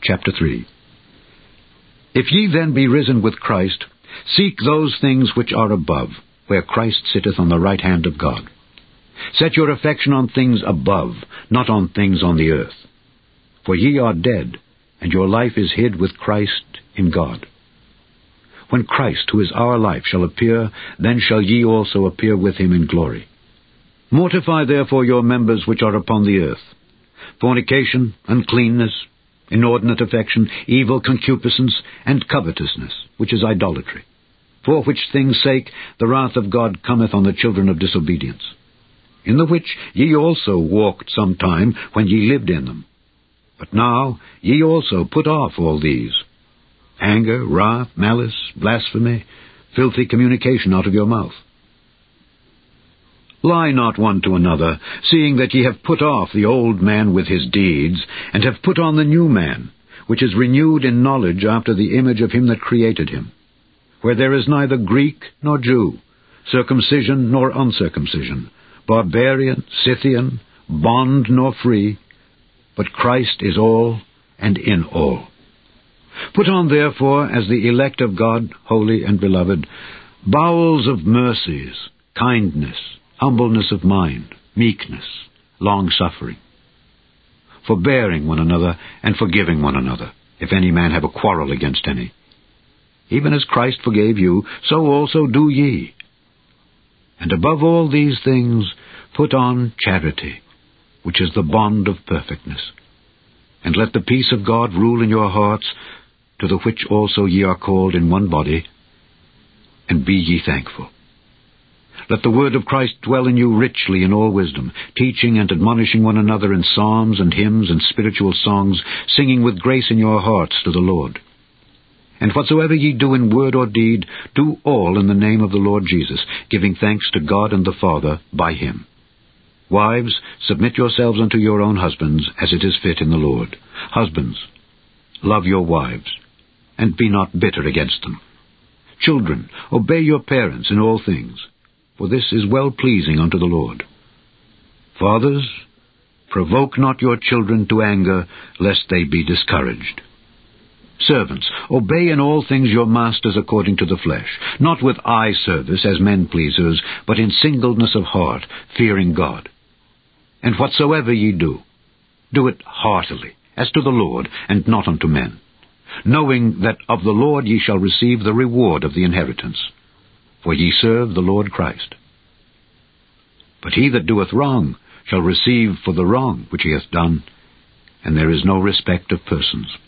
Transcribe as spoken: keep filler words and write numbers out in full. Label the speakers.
Speaker 1: chapter three. If ye then be risen with Christ, seek those things which are above, where Christ sitteth on the right hand of God. Set your affection on things above, not on things on the earth. For ye are dead, and your life is hid with Christ in God. When Christ, who is our life, shall appear, then shall ye also appear with him in glory. Mortify therefore your members which are upon the earth: fornication, uncleanness, inordinate affection, evil concupiscence, and covetousness, which is idolatry. For which things' sake the wrath of God cometh on the children of disobedience. In the which ye also walked sometime when ye lived in them. But now ye also put off all these: anger, wrath, malice, blasphemy, filthy communication out of your mouth. Lie not one to another, seeing that ye have put off the old man with his deeds, and have put on the new man, which is renewed in knowledge after the image of him that created him, where there is neither Greek nor Jew, circumcision nor uncircumcision, barbarian, Scythian, bond nor free, but Christ is all and in all. Put on therefore, as the elect of God, holy and beloved, bowels of mercies, kindness, humbleness of mind, meekness, long-suffering, forbearing one another, and forgiving one another, if any man have a quarrel against any. Even as Christ forgave you, so also do ye. And above all these things put on charity, which is the bond of perfectness. And let the peace of God rule in your hearts, to the which also ye are called in one body, and be ye thankful. Let the word of Christ dwell in you richly in all wisdom, teaching and admonishing one another in psalms and hymns and spiritual songs, singing with grace in your hearts to the Lord. And whatsoever ye do in word or deed, do all in the name of the Lord Jesus, giving thanks to God and the Father by him. Wives, submit yourselves unto your own husbands, as it is fit in the Lord. Husbands, love your wives, and be not bitter against them. Children, obey your parents in all things, for this is well-pleasing unto the Lord. Fathers, provoke not your children to anger, lest they be discouraged. Servants, obey in all things your masters according to the flesh, not with eye service as men-pleasers, but in singleness of heart, fearing God. And whatsoever ye do, do it heartily, as to the Lord, and not unto men, knowing that of the Lord ye shall receive the reward of the inheritance. For ye serve the Lord Christ. But he that doeth wrong shall receive for the wrong which he hath done, and there is no respect of persons.